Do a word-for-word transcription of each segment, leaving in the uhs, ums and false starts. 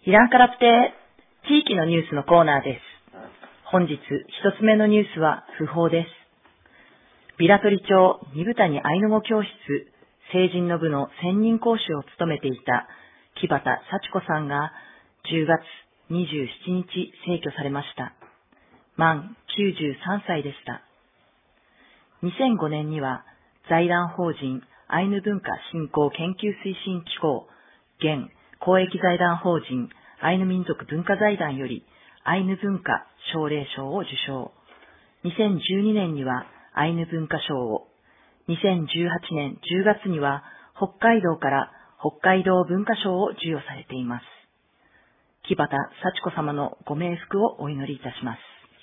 イランカラプテ地域のニュースのコーナーです。本日一つ目のニュースは訃報です。ビラトリ町二部谷アイヌ語教室成人の部の専任講師を務めていた木端幸子さんがじゅうがつにじゅうしちにち逝去されました。満きゅうじゅうさんさいでした。にせんごねんには財団法人アイヌ文化振興研究推進機構現公益財団法人アイヌ民族文化財団よりアイヌ文化奨励賞を受賞。にせんじゅうにねんにはアイヌ文化賞を、にせんじゅうはちねんじゅうがつには北海道から北海道文化賞を授与されています。木端幸子様のご冥福をお祈りいたします。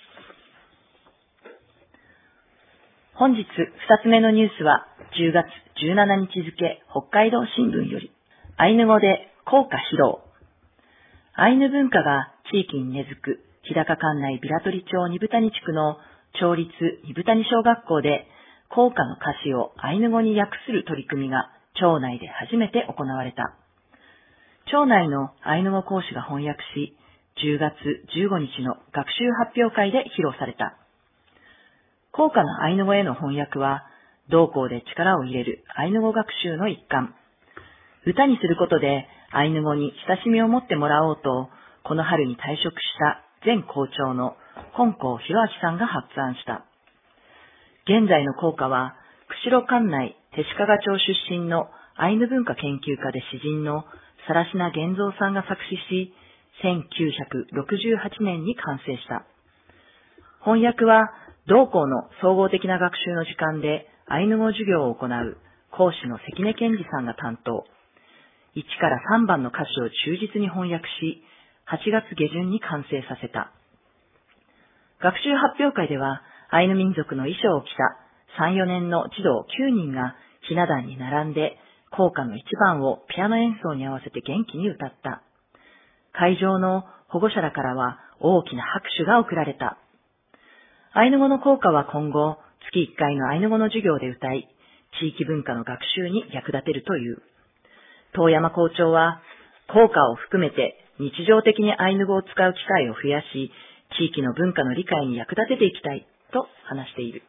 本日二つ目のニュースはじゅうがつじゅうしちにち付北海道新聞よりアイヌ語で校歌披露。アイヌ文化が地域に根付く日高管内ビラトリ町二部谷地区の町立二部谷小学校で校歌の歌詞をアイヌ語に訳する取り組みが町内で初めて行われた。町内のアイヌ語講師が翻訳し、じゅうがつじゅうごにちの学習発表会で披露された。校歌のアイヌ語への翻訳は、同校で力を入れるアイヌ語学習の一環。歌にすることでアイヌ語に親しみを持ってもらおうと、この春に退職した前校長の本校博明さんが発案した。現在の校歌は、釧路管内手鹿賀町出身のアイヌ文化研究家で詩人の更科源三さんが作詞し、せんきゅうひゃくろくじゅうはちねんに完成した。翻訳は、同校の総合的な学習の時間でアイヌ語授業を行う講師の関根健二さんが担当。いちからさんばんの歌詞を忠実に翻訳し、はちがつげじゅんに完成させた。学習発表会では、アイヌ民族の衣装を着たさん、よねんの児童きゅうにんがひな壇に並んで、校歌のいちばんをピアノ演奏に合わせて元気に歌った。会場の保護者らからは大きな拍手が送られた。アイヌ語の校歌は今後、月いっかいのアイヌ語の授業で歌い、地域文化の学習に役立てるという。遠山校長は、校歌を含めて日常的にアイヌ語を使う機会を増やし、地域の文化の理解に役立てていきたいと話している。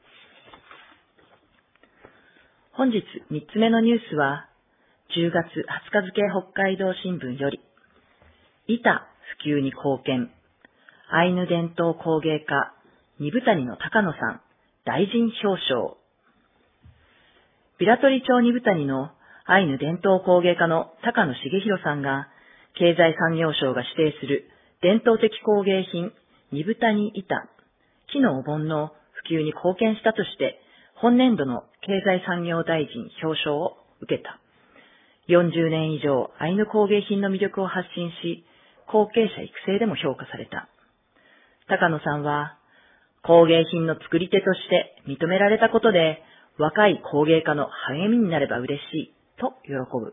本日みっつめのニュースは、じゅうがつはつか付北海道新聞より、板普及に貢献、アイヌ伝統工芸家、二部谷の高野さん、大臣表彰。ビラトリ町二部谷のアイヌ伝統工芸家の高野重弘さんが、経済産業省が指定する伝統的工芸品、二部谷板、木のお盆の普及に貢献したとして、本年度の経済産業大臣表彰を受けた。よんじゅうねん以上アイヌ工芸品の魅力を発信し、後継者育成でも評価された。高野さんは、工芸品の作り手として認められたことで、若い工芸家の励みになれば嬉しいと喜ぶ。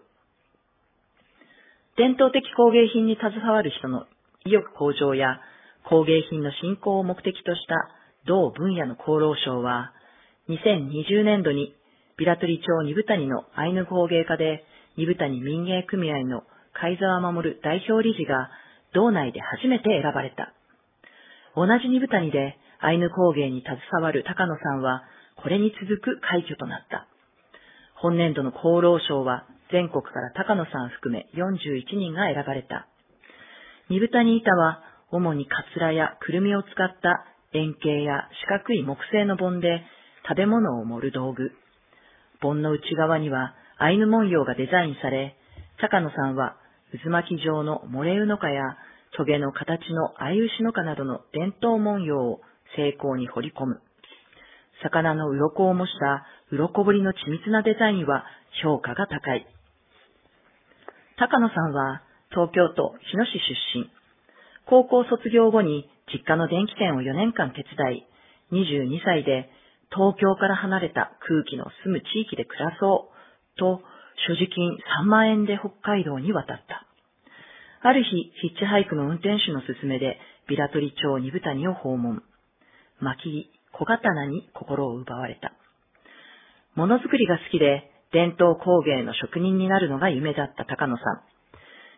伝統的工芸品に携わる人の意欲向上や工芸品の振興を目的とした同分野の厚労省は、にせんにじゅうねんどにビラトリ町二部谷のアイヌ工芸家で二部谷民芸組合の貝沢守代表理事が道内で初めて選ばれた。同じ二部谷でアイヌ工芸に携わる高野さんは、これに続く快挙となった。本年度の厚労省は、全国から高野さん含めよんじゅういちにんが選ばれた。二部谷板は、主にカツラやくるみを使った円形や四角い木製の盆で食べ物を盛る道具。盆の内側にはアイヌ文様がデザインされ、高野さんは渦巻き状のモレウノカやトゲの形のアイウシノカなどの伝統文様を精巧に彫り込む。魚の鱗を模した鱗彫りの緻密なデザインは評価が高い。高野さんは東京都日野市出身。高校卒業後に実家の電気店をよねんかん手伝い、にじゅうにさいで東京から離れた空気の住む地域で暮らそうと所持金さんまんえんで北海道に渡った。ある日、ヒッチハイクの運転手の勧めでビラトリ町二部谷を訪問。薪、小刀に心を奪われた。ものづくりが好きで伝統工芸の職人になるのが夢だった高野さん。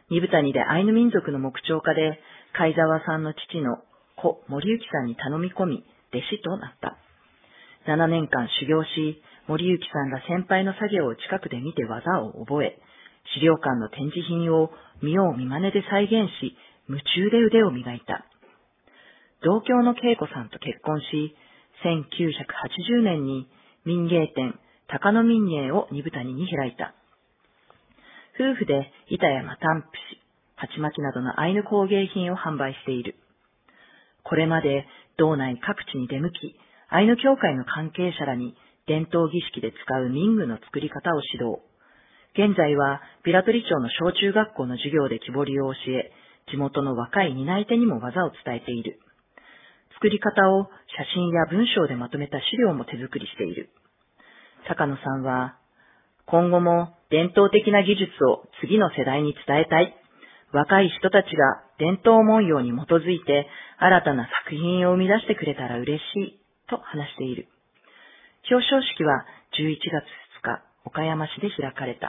二部谷でアイヌ民族の木彫家で、貝沢さんの父の子森幸さんに頼み込み、弟子となった。ななねんかん修行し、森幸さんが先輩の作業を近くで見て技を覚え、資料館の展示品を見よう見まねで再現し、夢中で腕を磨いた。同郷の恵子さんと結婚し、せんきゅうひゃくはちじゅうねんに民芸店高野民芸を二部谷に開いた。夫婦で板やマタンプシ、鉢巻きなどのアイヌ工芸品を販売している。これまで道内各地に出向き、アイヌ協会の関係者らに伝統儀式で使う民具の作り方を指導。現在はビラトリ町の小中学校の授業で木彫りを教え、地元の若い担い手にも技を伝えている。作り方を写真や文章でまとめた資料も手作りしている。坂野さんは、今後も伝統的な技術を次の世代に伝えたい。若い人たちが伝統文様に基づいて新たな作品を生み出してくれたら嬉しいと話している。表彰式はじゅういちがつふつか、岡山市で開かれた。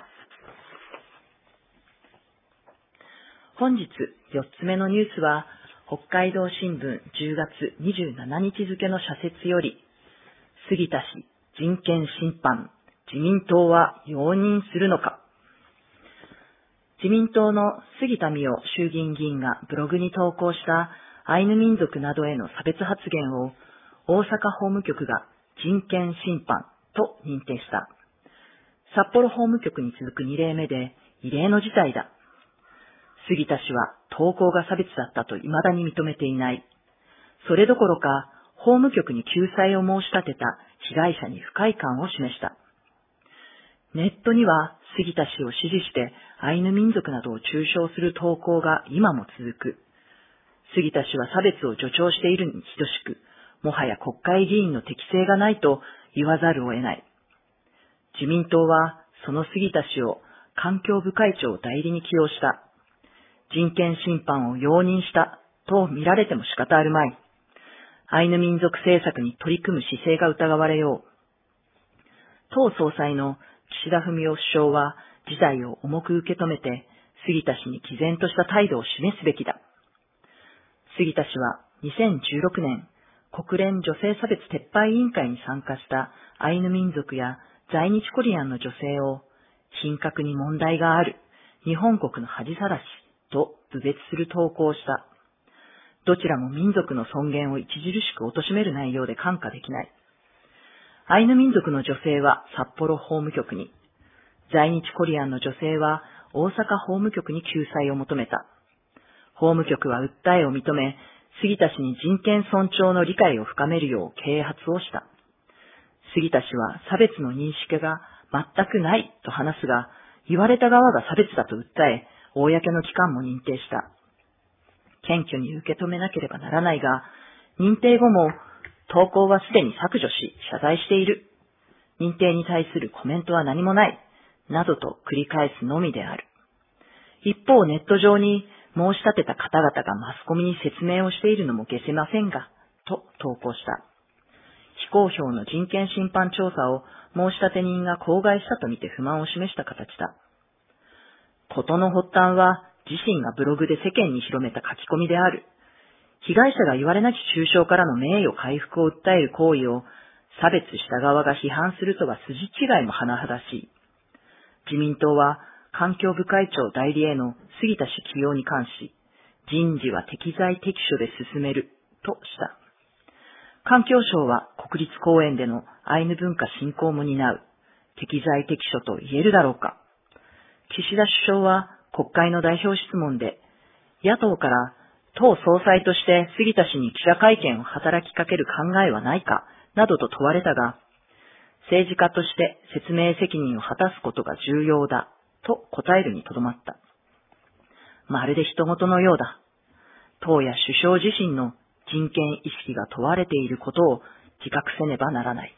本日よっつめのニュースは、北海道新聞じゅうがつにじゅうしちにち付の社説より、杉田氏人権侵犯、自民党は容認するのか。自民党の杉田水脈衆議院議員がブログに投稿したアイヌ民族などへの差別発言を大阪法務局が人権侵犯と認定した。札幌法務局に続くにれいめで異例の事態だ。杉田氏は投稿が差別だったと未だに認めていない。それどころか法務局に救済を申し立てた被害者に不快感を示した。ネットには杉田氏を支持してアイヌ民族などを中傷する投稿が今も続く。杉田氏は差別を助長しているに等しく、もはや国会議員の適性がないと言わざるを得ない。自民党はその杉田氏を環境部会長代理に起用した。人権侵犯を容認したと見られても仕方あるまい。アイヌ民族政策に取り組む姿勢が疑われよう。党総裁の岸田文雄首相は事態を重く受け止めて、杉田氏に毅然とした態度を示すべきだ。杉田氏はにせんじゅうろくねん、国連女性差別撤廃委員会に参加したアイヌ民族や在日コリアンの女性を品格に問題がある日本国の恥さらしと侮蔑する投稿をした。どちらも民族の尊厳を著しく貶める内容で看過できない。アイヌ民族の女性は札幌法務局に、在日コリアンの女性は大阪法務局に救済を求めた。法務局は訴えを認め、杉田氏に人権尊重の理解を深めるよう啓発をした。杉田氏は差別の認識が全くないと話すが、言われた側が差別だと訴え、公の機関も認定した。謙虚に受け止めなければならないが、認定後も投稿はすでに削除し謝罪している。認定に対するコメントは何もない。などと繰り返すのみである。一方、ネット上に申し立てた方々がマスコミに説明をしているのも消せませんが、と投稿した。非公表の人権侵犯調査を申し立て人が口外したとみて不満を示した形だ。事の発端は自身がブログで世間に広めた書き込みである。被害者が言われなき中傷からの名誉回復を訴える行為を差別した側が批判するとは筋違いも甚だしい。自民党は環境部会長代理への杉田氏起用に関し、人事は適材適所で進めるとした。環境省は国立公園でのアイヌ文化振興も担う。適材適所と言えるだろうか。岸田首相は国会の代表質問で、野党から党総裁として杉田氏に記者会見を働きかける考えはないか、などと問われたが、政治家として説明責任を果たすことが重要だ、と答えるにとどまった。まるで人事のようだ。党や首相自身の人権意識が問われていることを自覚せねばならない。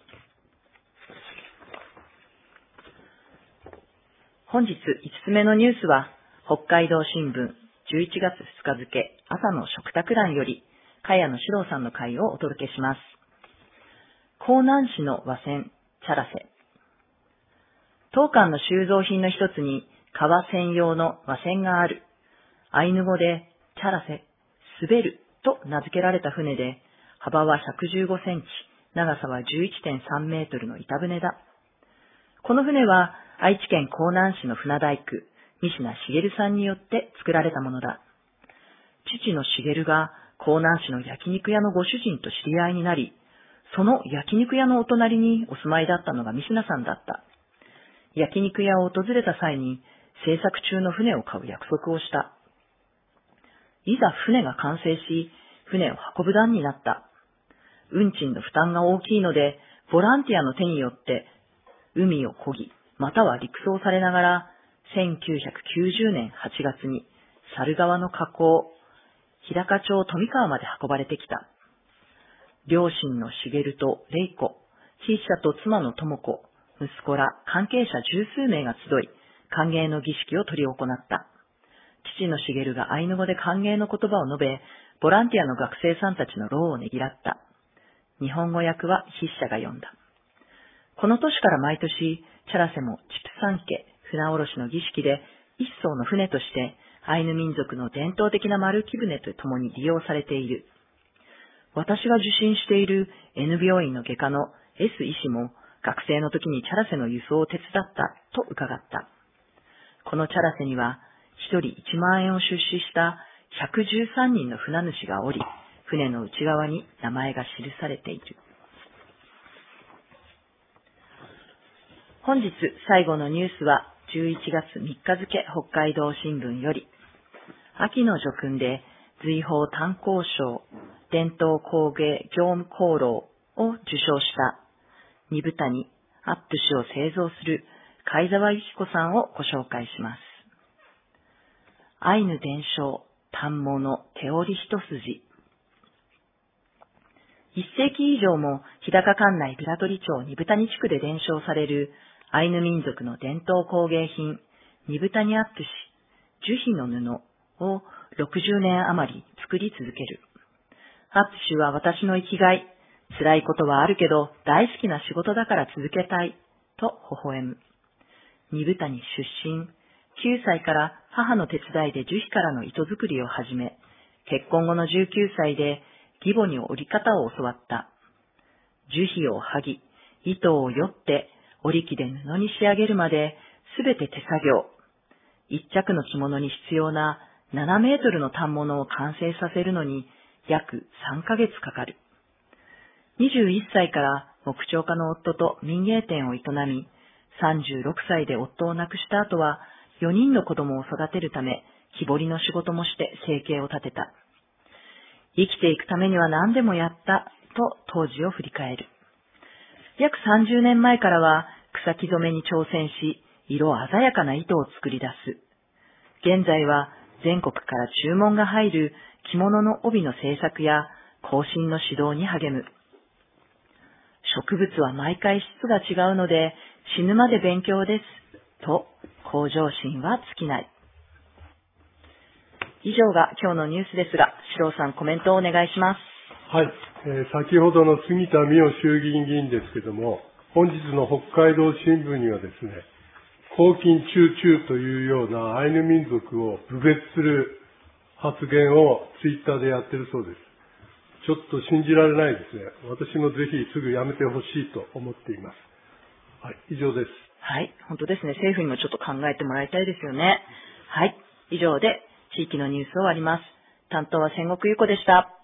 本日いつつめのニュースは、北海道新聞じゅういちがつふつか付朝の食卓欄より、茅野史郎さんの回をお届けします。江南市の和船、チャラセ。当館の収蔵品の一つに、 川専用の和船がある。アイヌ語でチャラセ、滑ると名付けられた船で、幅はひゃくじゅうごセンチ、長さは じゅういってんさんメートルの板船だ。この船は愛知県江南市の船大工、三品茂さんによって作られたものだ。父の茂が江南市の焼肉屋のご主人と知り合いになり、その焼肉屋のお隣にお住まいだったのが三品さんだった。焼肉屋を訪れた際に制作中の船を買う約束をした。いざ船が完成し、船を運ぶ段になった。運賃の負担が大きいので、ボランティアの手によって海を漕ぎ、または陸送されながら、せんきゅうひゃくきゅうじゅうねんはちがつに猿川の河口、日高町富川まで運ばれてきた。両親の茂と玲子、筆者と妻の智子、息子ら関係者十数名が集い、歓迎の儀式を執り行った。父の茂がアイヌ語で歓迎の言葉を述べ、ボランティアの学生さんたちの労をねぎらった。日本語訳は筆者が読んだ。この年から毎年、チャラセもチプサン家、船下ろしの儀式で一艘の船としてアイヌ民族の伝統的な丸木舟とともに利用されている。私が受診している N 病院の外科の S 医師も学生の時にチャラセの輸送を手伝ったと伺った。このチャラセには一人いちまんえんを出資したひゃくじゅうさんにんの船主がおり、船の内側に名前が記されている。本日最後のニュースはじゅういちがつみっか付北海道新聞より、秋の叙勲で瑞宝炭鉱賞伝統工芸業務功労を受賞した二部谷アップ氏を製造する貝沢由紀子さんをご紹介します。アイヌ伝承反物手織り一筋。一世紀以上も日高管内平取町二部谷地区で伝承されるアイヌ民族の伝統工芸品二部谷アップ氏樹皮の布をろくじゅうねん余り作り続ける。アップ氏は私の生きがい、辛いことはあるけど大好きな仕事だから続けたいと微笑む。二部谷出身、きゅうさいから母の手伝いで樹皮からの糸作りを始め、結婚後のじゅうきゅうさいで義母に織り方を教わった。樹皮を剥ぎ、糸をよって織り機で布に仕上げるまで、すべて手作業。一着の着物に必要なななメートルの反物を完成させるのに約さんかげつかかる。にじゅういっさいから木彫家の夫と民芸店を営み、さんじゅうろくさいで夫を亡くした後はよにんの子供を育てるため、木彫りの仕事もして生計を立てた。生きていくためには何でもやったと当時を振り返る。約さんじゅうねんまえからは草木染めに挑戦し、色鮮やかな糸を作り出す。現在は全国から注文が入る着物の帯の製作や後進の指導に励む。植物は毎回質が違うので死ぬまで勉強ですと向上心は尽きない。以上が今日のニュースですが、四郎さんコメントをお願いします。 はい、えー、先ほどの杉田水脈衆議院議員ですけれども、本日の北海道新聞にはですね、公金中中というようなアイヌ民族を侮蔑する発言をツイッターでやってるそうです。ちょっと信じられないですね。私もぜひすぐやめてほしいと思っています。はい、以上です。 はい、本当ですね。政府にもちょっと考えてもらいたいですよね。はい、以上で地域のニュースを終わります。担当は千石優子でした。